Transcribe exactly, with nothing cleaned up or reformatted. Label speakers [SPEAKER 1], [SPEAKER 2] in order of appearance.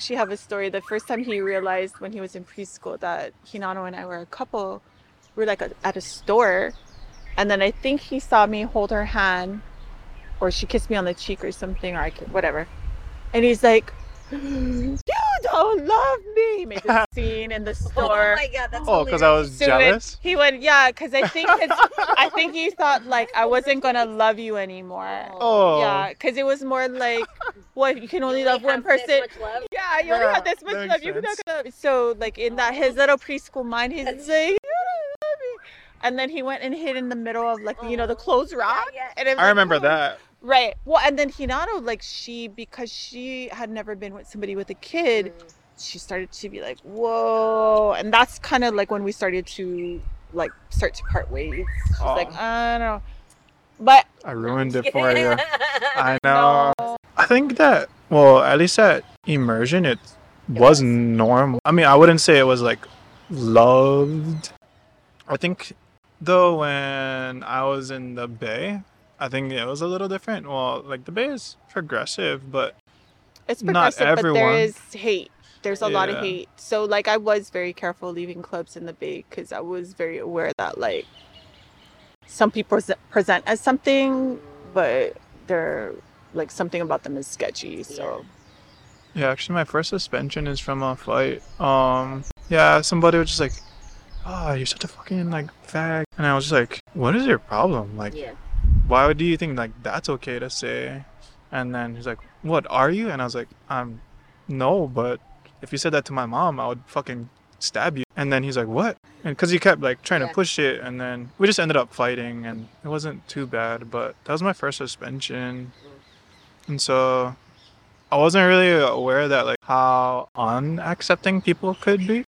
[SPEAKER 1] actually have a story. The first time he realized when he was in preschool that Hinano and I were a couple, we were like a, at a store, and then I think he saw me hold her hand, or she kissed me on the cheek or something, or I could, whatever. And he's like, "You don't love me." He made this scene in the
[SPEAKER 2] Oh
[SPEAKER 1] store.
[SPEAKER 2] my god, that's
[SPEAKER 3] Oh, because I was
[SPEAKER 2] hilarious.
[SPEAKER 1] So it-
[SPEAKER 3] jealous?
[SPEAKER 1] he went, yeah, because I think his, I think he thought like I wasn't gonna love you anymore.
[SPEAKER 3] Oh.
[SPEAKER 1] Yeah, because it was more like, well, you can only
[SPEAKER 2] You
[SPEAKER 1] love one
[SPEAKER 2] have this
[SPEAKER 1] person.
[SPEAKER 2] much love?
[SPEAKER 1] Yeah, you only
[SPEAKER 3] Yeah,
[SPEAKER 1] have this much
[SPEAKER 3] that
[SPEAKER 1] love.
[SPEAKER 3] makes
[SPEAKER 1] You're not
[SPEAKER 3] sense.
[SPEAKER 1] gonna. So like in that his little preschool mind, he's like, "You don't love me," and then he went and hid in the middle of like you know the closed rock.
[SPEAKER 2] yeah.
[SPEAKER 1] And it was
[SPEAKER 3] I
[SPEAKER 1] like,
[SPEAKER 3] remember
[SPEAKER 1] oh.
[SPEAKER 3] that.
[SPEAKER 1] Right. Well, and then Hinata, like she, because she had never been with somebody with a kid, she started to be like, whoa. And that's kind of like when we started to like start to part ways. She's
[SPEAKER 3] Aw.
[SPEAKER 1] like, I don't know. But
[SPEAKER 3] I ruined it for you. I
[SPEAKER 1] no.
[SPEAKER 3] know. I think that, well, at least at immersion, it was normal. I mean, I wouldn't say it was like loved. I think, though, when I was in the Bay, I think it was a little different. Well, like the Bay is progressive, but
[SPEAKER 1] It's
[SPEAKER 3] not
[SPEAKER 1] progressive, but there
[SPEAKER 3] everyone.
[SPEAKER 1] is hate. There's a lot of
[SPEAKER 3] Yeah.
[SPEAKER 1] hate. So like I was very careful leaving clubs in the Bay because I was very aware that like some people pres- present as something, but they're like something about them is sketchy. So
[SPEAKER 3] Yeah, actually, my first suspension is from a fight. Um, yeah, somebody was just like, "Oh, you're such a fucking like fag," and I was just like, "What is your problem? Like,
[SPEAKER 2] Yeah.
[SPEAKER 3] why do you think like that's okay to say?" And then he's like, "What are you?" And I was like, "Um, no, but if you said that to my mom, I would fucking stab you." And then he's like, "What?" And because he kept like trying
[SPEAKER 2] Yeah.
[SPEAKER 3] to push it, and then we just ended up fighting, and it wasn't too bad. But that was my first suspension, and so I wasn't really aware that like how unaccepting people could be.